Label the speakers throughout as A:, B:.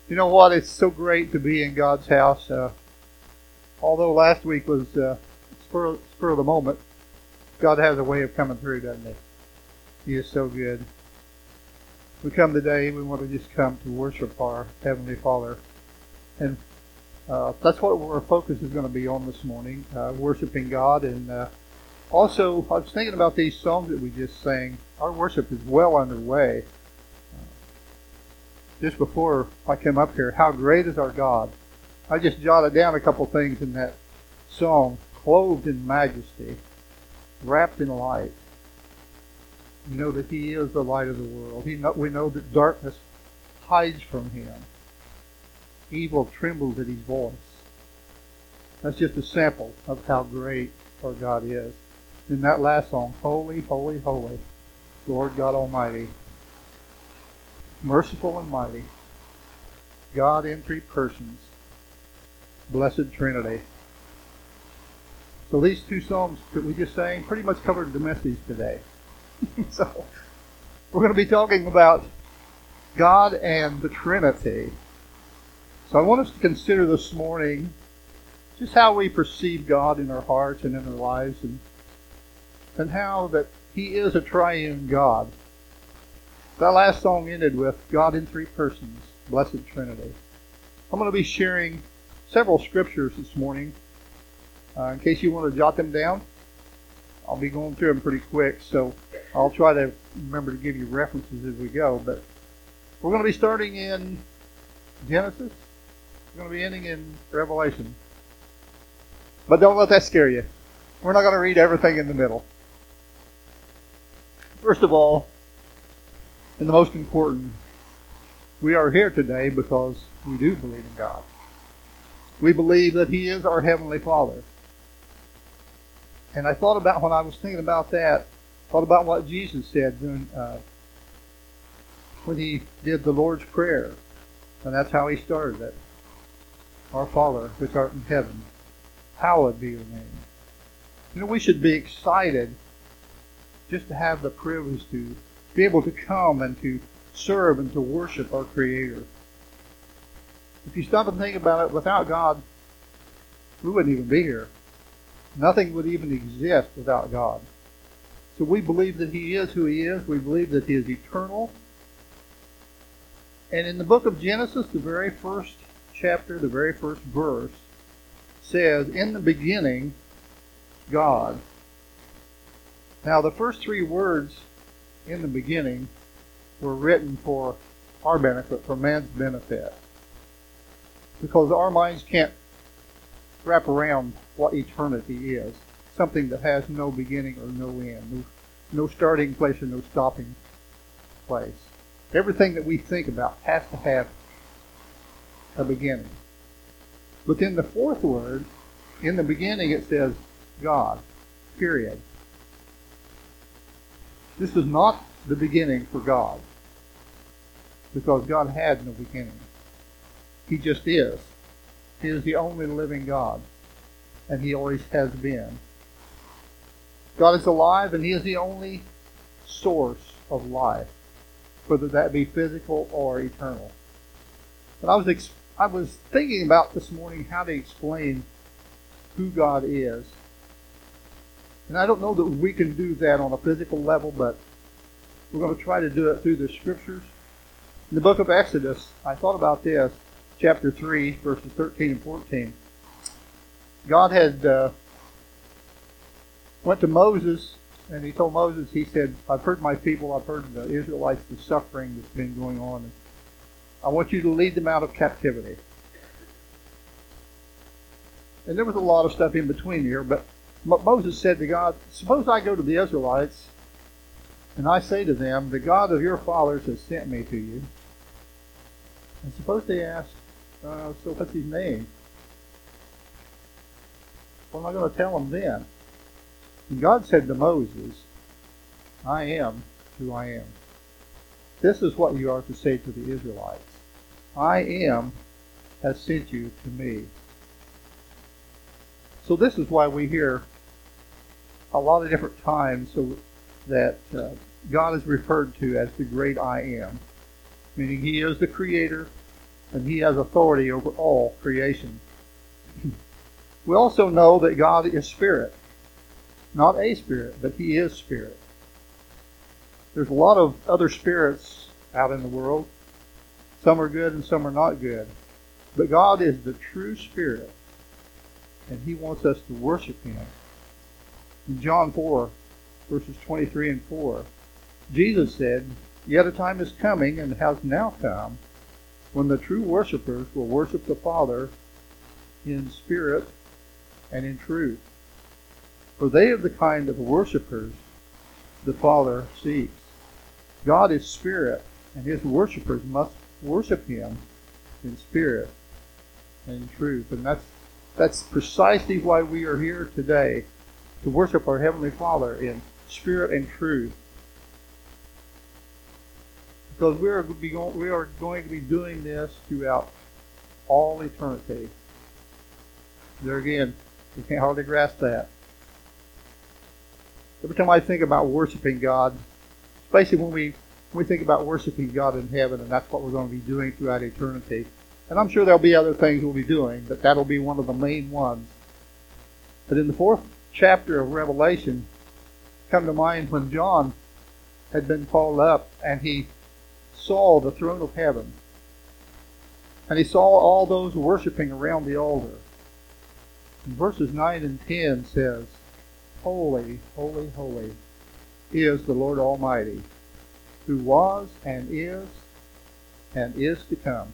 A: You know what? It's so great to be in God's house. Although last week was spur of the moment, God has a way of coming through, doesn't He? He is so good. We come today, we want to just come to worship our Heavenly Father. And that's what our focus is going to be on this morning, worshiping God. And also, I was thinking about these songs that we just sang. Our worship is well underway. Just before I came up here, how great is our God. I just jotted down a couple things in that song. Clothed in majesty, wrapped in light. We know that He is the light of the world. We know that darkness hides from Him. Evil trembles at His voice. That's just a sample of how great our God is. In that last song, Holy, Holy, Holy, Lord God Almighty, merciful and mighty, God in three persons, Blessed Trinity. So these two songs that we just sang pretty much covered the message today. So we're going to be talking about God and the Trinity. So I want us to consider this morning just how we perceive God in our hearts and in our lives, and how that He is a triune God. That last song ended with God in three persons, Blessed Trinity. I'm going to be sharing several scriptures this morning. In case you want to jot them down, I'll be going through them pretty quick, so I'll try to remember to give you references as we go. But we're going to be starting in Genesis. We're going to be ending in Revelation. But don't let that scare you. We're not going to read everything in the middle. First of all, and the most important, we are here today because we do believe in God. We believe that He is our Heavenly Father. And I thought about, when I was thinking about that, thought about what Jesus said when He did the Lord's Prayer. And that's how He started it. Our Father, which art in heaven, hallowed be your name. You know, we should be excited just to have the privilege to be able to come and to serve and to worship our Creator. If you stop and think about it, without God, we wouldn't even be here. Nothing would even exist without God. So we believe that He is who He is. We believe that He is eternal. And in the book of Genesis, the very first chapter, the very first verse, says, in the beginning, God. Now, the first three words, in the beginning, were written for our benefit, for man's benefit. Because our minds can't wrap around what eternity is. Something that has no beginning or no end. No starting place or no stopping place. Everything that we think about has to have a beginning. But then the fourth word, in the beginning, it says God. Period. This is not the beginning for God. Because God had no beginning. He just is. He is the only living God. And He always has been. God is alive, and He is the only source of life, whether that be physical or eternal. But I was thinking about this morning how to explain who God is. And I don't know that we can do that on a physical level, but we're going to try to do it through the Scriptures. In the book of Exodus, I thought about this, chapter 3, verses 13 and 14. God had went to Moses, and He told Moses, He said, I've heard my people, I've heard the Israelites, the suffering that's been going on. And I want you to lead them out of captivity. And there was a lot of stuff in between here, but Moses said to God, suppose I go to the Israelites, and I say to them, the God of your fathers has sent me to you. And suppose they ask, so what's His name? What am I going to tell them then? And God said to Moses, I am who I am. This is what you are to say to the Israelites. I am has sent you to me. So this is why we hear a lot of different times so that God is referred to as the great I am, meaning He is the Creator, and He has authority over all creation. We also know that God is spirit. Not a spirit, but He is spirit. There's a lot of other spirits out in the world. Some are good and some are not good. But God is the true spirit, and He wants us to worship Him. In John 4, verses 23 and 4, Jesus said, "Yet a time is coming, and has now come, when the true worshipers will worship the Father in spirit and in truth. For they are the kind of worshipers the Father seeks." God is spirit, and His worshipers must worship Him in spirit and in truth. And that's precisely why we are here today, to worship our Heavenly Father in spirit and truth. Because we are going to be doing this throughout all eternity. There again, you can't hardly grasp that. Every time I think about worshiping God, especially when we think about worshiping God in heaven, and that's what we're going to be doing throughout eternity. And I'm sure there'll be other things we'll be doing, but that'll be one of the main ones. But in the 4th chapter of Revelation, come to mind when John had been called up and he saw the throne of heaven. And he saw all those worshiping around the altar. And verses 9 and 10 says, "Holy, holy, holy is the Lord Almighty, who was and is to come."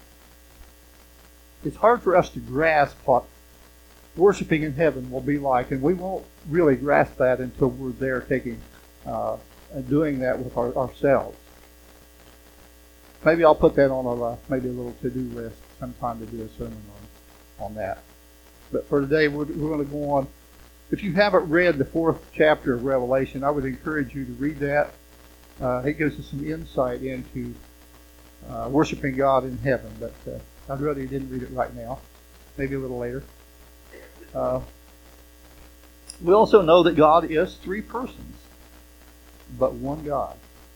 A: It's hard for us to grasp what worshiping in heaven will be like, and we won't really grasp that until we're there and doing that with ourselves. Maybe I'll put that on maybe a little to-do list sometime to do a sermon on that. But for today, we're going to go on. If you haven't read the 4th chapter of Revelation, I would encourage you to read that. It gives us some insight into worshiping God in heaven. But I'd rather you didn't read it right now. Maybe a little later. We also know that God is 3 persons, but one God.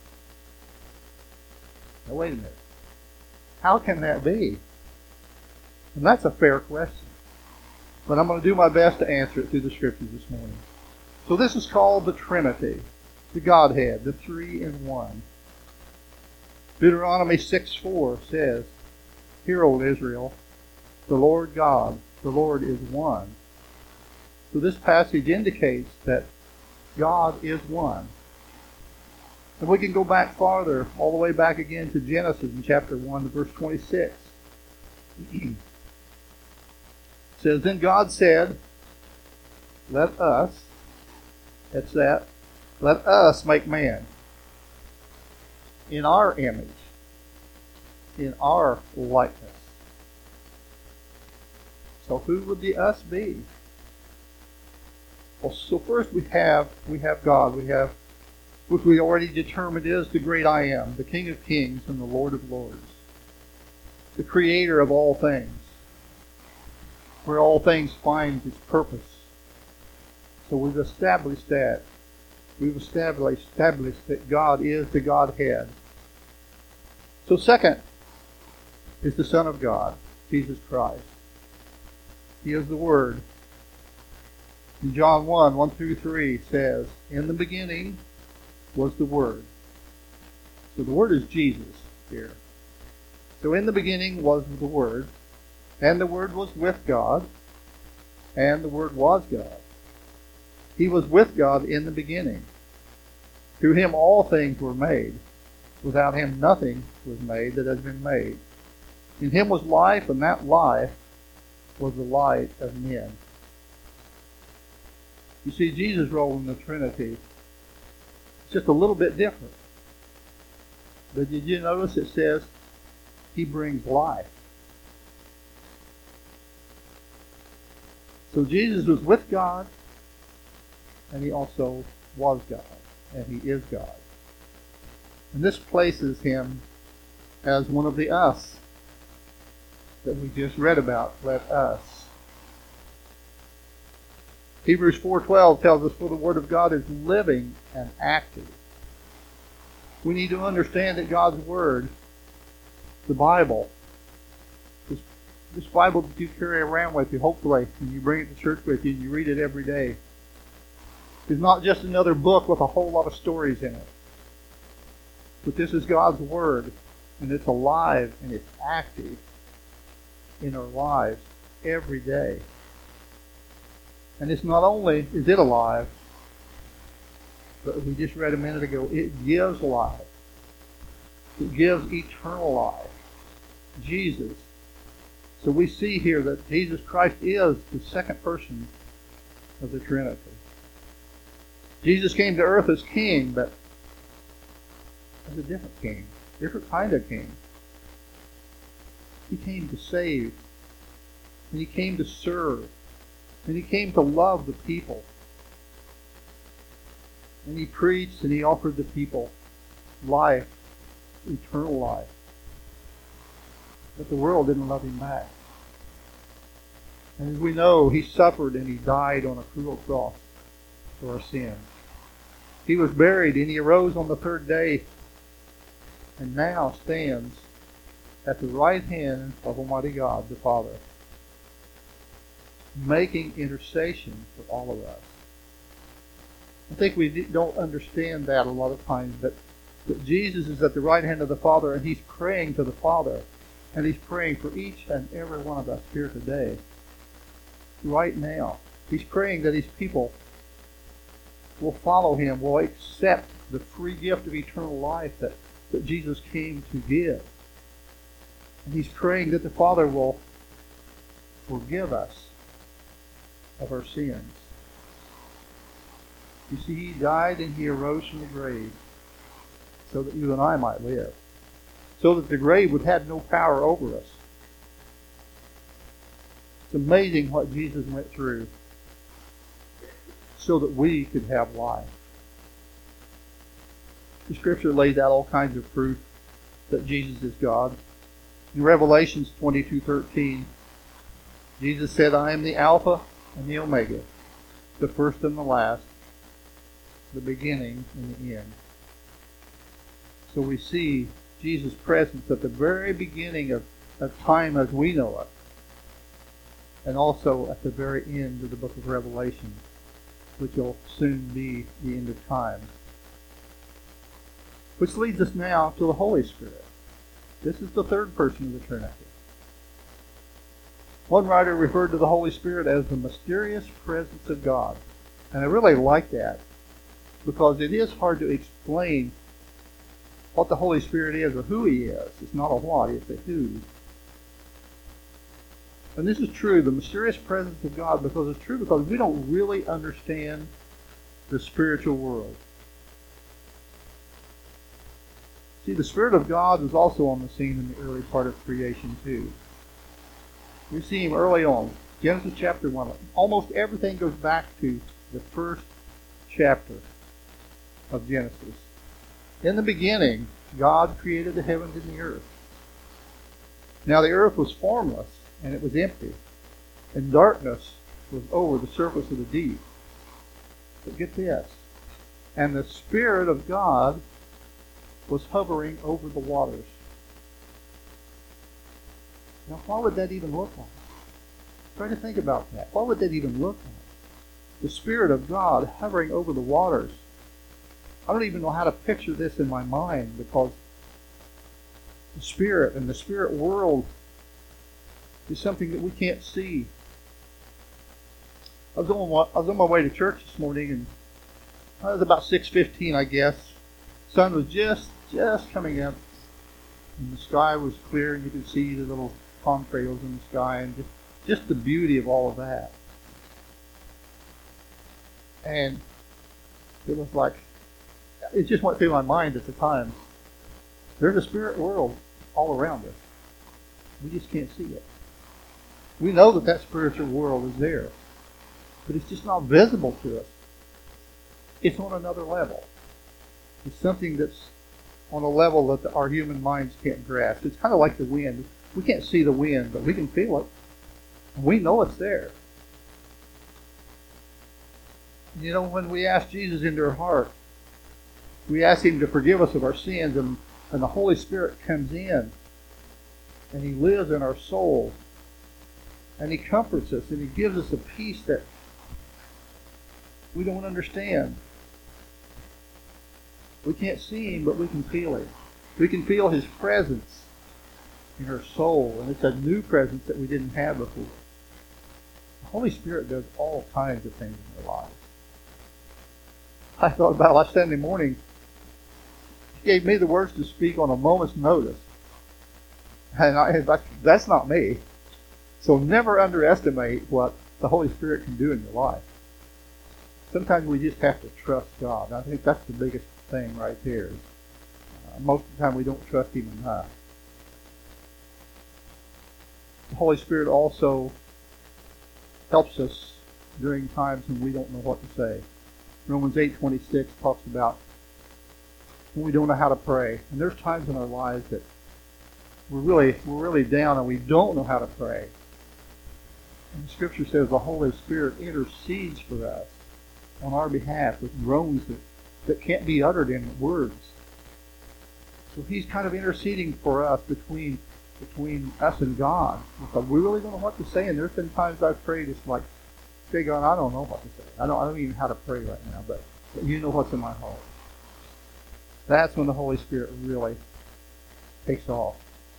A: Now wait a minute. How can that be? And that's a fair question. But I'm going to do my best to answer it through the Scriptures this morning. So this is called the Trinity, the Godhead, the 3 in 1. Deuteronomy 6:4 says, "Hear, O Israel, the Lord God, the Lord is one." So this passage indicates that God is one. And we can go back farther, all the way back again to Genesis in chapter 1, verse 26. It says, "Then God said, let us," that's that, "let us make man in our image, in our likeness." So who would the us be? Well, so first we have God. We have, which we already determined is the great I Am, the King of Kings and the Lord of Lords, the Creator of all things, where all things find its purpose. So we've established that. We've established that God is the Godhead. So second is the Son of God, Jesus Christ. He is the Word. In John 1:1-3 says, "In the beginning was the Word." So the Word is Jesus here. So in the beginning was the Word, and the Word was with God, and the Word was God. He was with God in the beginning. Through Him all things were made. Without Him nothing was made that has been made. In Him was life, and that life was the light of men. You see, Jesus' role in the Trinity is just a little bit different. But did you notice it says He brings life? So Jesus was with God, and He also was God, and He is God. And this places Him as one of the us that we just read about. Let us. Hebrews 4:12 tells us, "For the Word of God is living and active." We need to understand that God's Word, the Bible, This Bible that you carry around with you, hopefully, and you bring it to church with you and you read it every day, is not just another book with a whole lot of stories in it. But this is God's Word, and it's alive and it's active in our lives every day. And it's not only is it alive, but we just read a minute ago, it gives life. It gives eternal life. Jesus. So we see here that Jesus Christ is the second person of the Trinity. Jesus came to earth as king, but as a different king, different kind of king. He came to save, and he came to serve, and he came to love the people. And he preached and he offered the people life, eternal life. But the world didn't love him back. And as we know, he suffered and he died on a cruel cross for our sins. He was buried and he arose on the third day and now stands at the right hand of Almighty God, the Father, making intercession for all of us. I think we don't understand that a lot of times, that Jesus is at the right hand of the Father and he's praying to the Father. And he's praying for each and every one of us here today. Right now. He's praying that his people will follow him, will accept the free gift of eternal life that Jesus came to give. And he's praying that the Father will forgive us of our sins. You see, he died and he arose from the grave so that you and I might live. So that the grave would have no power over us. It's amazing what Jesus went through so that we could have life. The Scripture lays out all kinds of proof that Jesus is God. In Revelations 22:13, Jesus said, I am the Alpha and the Omega, the first and the last, the beginning and the end. So we see Jesus' presence at the very beginning of time as we know it, and also at the very end of the book of Revelation, which will soon be the end of time. Which leads us now to the Holy Spirit. This is the third person of the Trinity. One writer referred to the Holy Spirit as the mysterious presence of God. And I really like that, because it is hard to explain what the Holy Spirit is or who he is. It's not a what, it's a who. And this is true, the mysterious presence of God, because it's true because we don't really understand the spiritual world. See, the Spirit of God was also on the scene in the early part of creation too. We see him early on. Genesis chapter 1. Almost everything goes back to the first chapter of Genesis. In the beginning, God created the heavens and the earth. Now the earth was formless, and it was empty, and darkness was over the surface of the deep. But get this. And the Spirit of God was hovering over the waters. Now, what would that even look like? Try to think about that. What would that even look like? The Spirit of God hovering over the waters. I don't even know how to picture this in my mind, because the Spirit and the Spirit world is something that we can't see. I was on my way to church this morning, and it was about 6:15, I guess. The sun was just coming up, and the sky was clear, and you could see the little contrails in the sky, and just the beauty of all of that. And it was like, it just went through my mind at the time. There's a spirit world all around us. We just can't see it. We know that spiritual world is there, but it's just not visible to us. It's on another level. It's something that's on a level that our human minds can't grasp. It's kind of like the wind. We can't see the wind, but we can feel it. And we know it's there. You know, when we ask Jesus into our heart, we ask him to forgive us of our sins, and the Holy Spirit comes in, and he lives in our soul, And He comforts us, and He gives us a peace that we don't understand. We can't see Him, but we can feel Him. We can feel His presence in our soul, and it's a new presence that we didn't have before. The Holy Spirit does all kinds of things in our lives. I thought about last Sunday morning. He gave me the words to speak on a moment's notice. And that's not me. So never underestimate what the Holy Spirit can do in your life. Sometimes we just have to trust God. I think that's the biggest thing right there. Most of the time we don't trust Him enough. The Holy Spirit also helps us during times when we don't know what to say. Romans 8:26 talks about when we don't know how to pray. And there's times in our lives that we're really down and we don't know how to pray. And the Scripture says the Holy Spirit intercedes for us on our behalf with groans that can't be uttered in words. So He's kind of interceding for us between us and God. Because we really don't know what to say, and there's been times I've prayed, it's like, okay, God, I don't know what to say. I don't even know how to pray right now, but You know what's in my heart. That's when the Holy Spirit really takes off.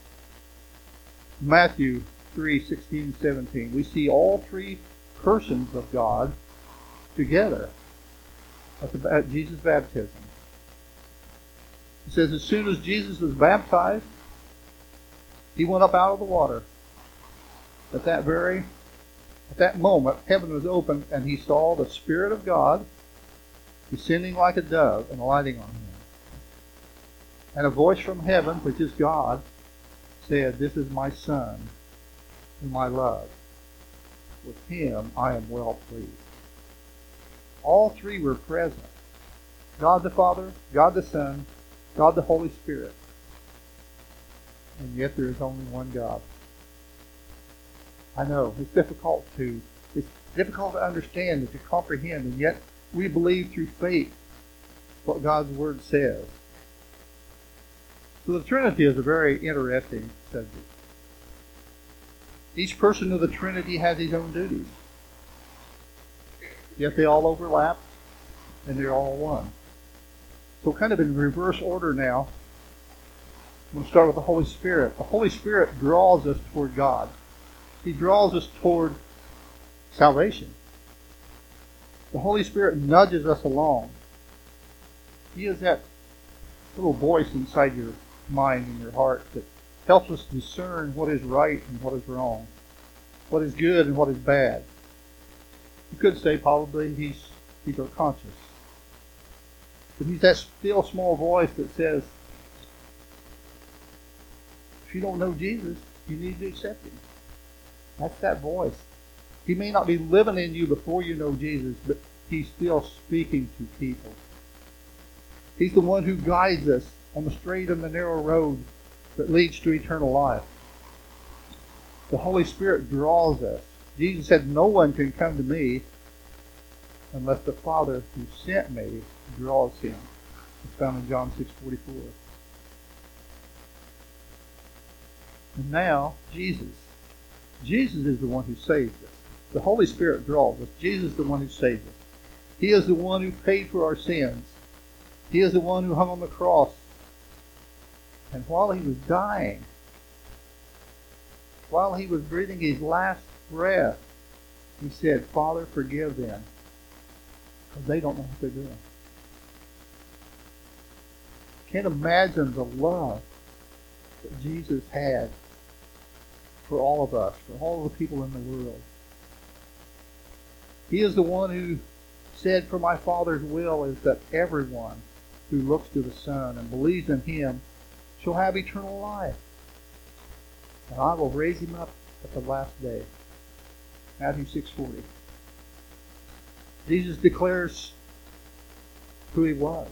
A: Matthew 3:16-17, we see all three persons of God together at Jesus' baptism. It says, as soon as Jesus was baptized, He went up out of the water. At that moment, heaven was opened, and He saw the Spirit of God descending like a dove and alighting on Him. And a voice from heaven, which is God, said, this is my Son, whom I love. With Him I am well pleased. All three were present. God the Father, God the Son, God the Holy Spirit. And yet there is only one God. I know, it's difficult to understand and to comprehend, and yet we believe through faith what God's Word says. So the Trinity is a very interesting subject. Each person of the Trinity has his own duties. Yet they all overlap, and they're all one. So kind of in reverse order now, I'm going to start with the Holy Spirit. The Holy Spirit draws us toward God. He draws us toward salvation. The Holy Spirit nudges us along. He is that little voice inside your mind and your heart that helps us discern what is right and what is wrong, what is good and what is bad. You could say probably he's our conscience. But He's that still small voice that says, if you don't know Jesus, you need to accept Him. That's that voice. He may not be living in you before you know Jesus, but He's still speaking to people. He's the one who guides us on the straight and the narrow road that leads to eternal life. The Holy Spirit draws us. Jesus said, no one can come to me unless the Father who sent me draws him. It's found in John 6:44. And now, Jesus. Jesus is the one who saves us. The Holy Spirit draws us. Jesus is the one who saves us. He is the one who paid for our sins. He is the one who hung on the cross. And while He was dying, while He was breathing His last breath, He said, Father, forgive them, because they don't know what they're doing. Can't imagine the love that Jesus had for all of us, for all of the people in the world. He is the one who said, for my Father's will is that everyone who looks to the Son and believes in Him shall have eternal life. And I will raise him up at the last day. Matthew 6:40. Jesus declares who He was.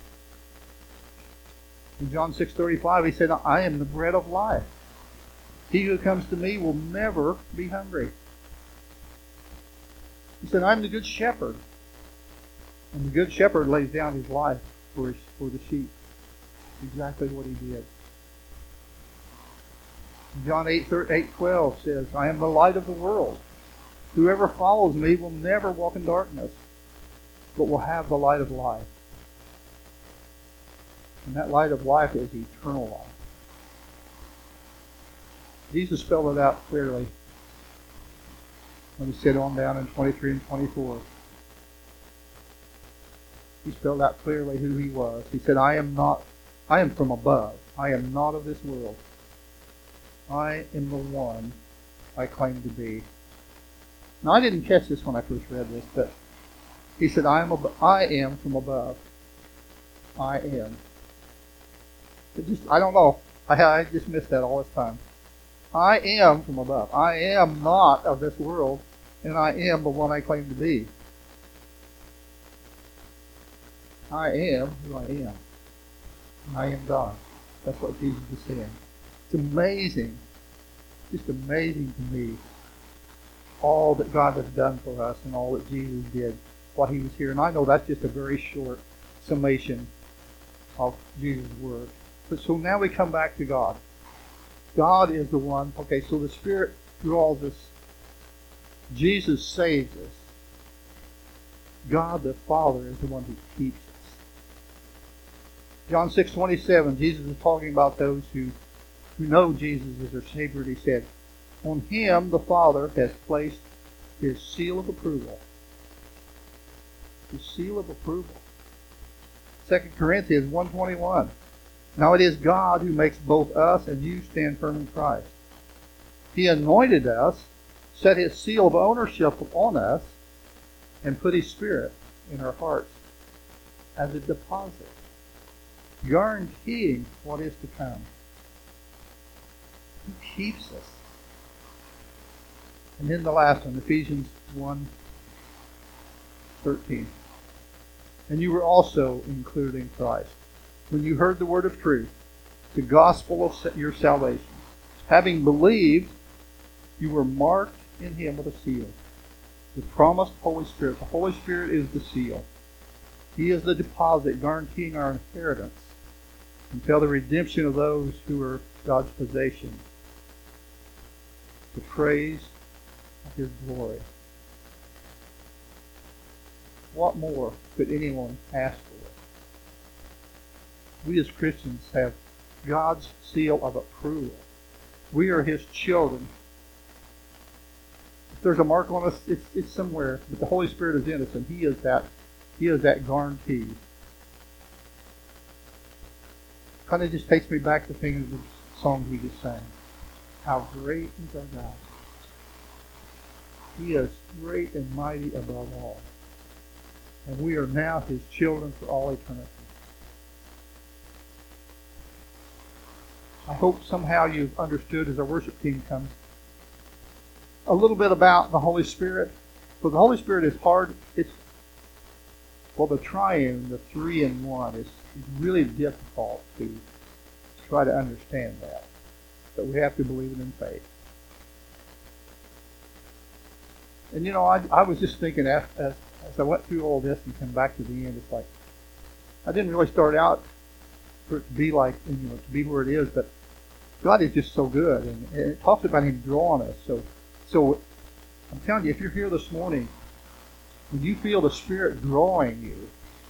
A: In John 6:35, He said, I am the bread of life. He who comes to me will never be hungry. He said, I'm the good shepherd. And the good shepherd lays down his life for the sheep. Exactly what He did. John 8:12 says, I am the light of the world. Whoever follows me will never walk in darkness, but will have the light of life. And that light of life is eternal life. Jesus spelled it out clearly when he said on down in 23 and 24. He spelled out clearly who he was. He said, I am from above. I am not of this world. I am the one I claim to be. Now, I didn't catch this when I first read this, but he said, I am from above. I am. I don't know. I just miss that all this time. I am from above. I am not of this world, and I am the one I claim to be. I am who I am. I am God. That's what Jesus is saying. It's amazing, just amazing to me, all that God has done for us and all that Jesus did while he was here. And I know that's just a very short summation of Jesus' word. But so now we come back to God. God is the one. Okay, so the Spirit draws us. Jesus saves us. God the Father is the one who keeps us. John 6:27, Jesus is talking about those who know Jesus as their Savior. He said, on him the Father has placed his seal of approval. His seal of approval. 2 Corinthians 1:21. Now it is God who makes both us and you stand firm in Christ. He anointed us, set his seal of ownership upon us, and put his Spirit in our hearts as a deposit, guaranteeing what is to come. He keeps us. And then the last one, Ephesians 1:13. And you were also included in Christ when you heard the word of truth, the gospel of your salvation. Having believed, you were marked in him with a seal, the promised Holy Spirit. The Holy Spirit is the seal. He is the deposit guaranteeing our inheritance until the redemption of those who are God's possession, the praise of his glory. What more could anyone ask for? We as Christians have God's seal of approval. We are his children. If there's a mark on us, it's somewhere, but the Holy Spirit is in us, and he is that guarantee. Kind of just takes me back to things of the song we just sang. How great is our God. He is great and mighty above all. And we are now his children for all eternity. I hope somehow you've understood as our worship team comes a little bit about the Holy Spirit. For the Holy Spirit is hard. The triune, the 3-in-1 is really difficult to try to understand that. But we have to believe it in faith. And I was just thinking as I went through all this and come back to the end, it's like I didn't really start out for it to be like, to be where it is, but God is just so good, and it talks about him drawing us. So I'm telling you, if you're here this morning, when you feel the Spirit drawing you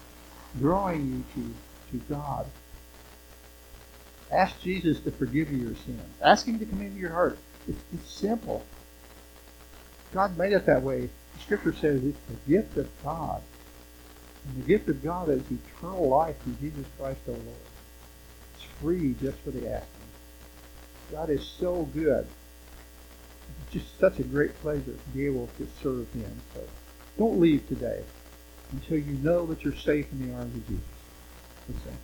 A: to God, ask Jesus to forgive you your sins. Ask him to come into your heart. It's simple. God made it that way. The Scripture says it's the gift of God. And the gift of God is eternal life through Jesus Christ our Lord. It's free just for the asking. God is so good. It's just such a great pleasure to be able to serve him. So don't leave today until you know that you're safe in the arms of Jesus. Let's sing.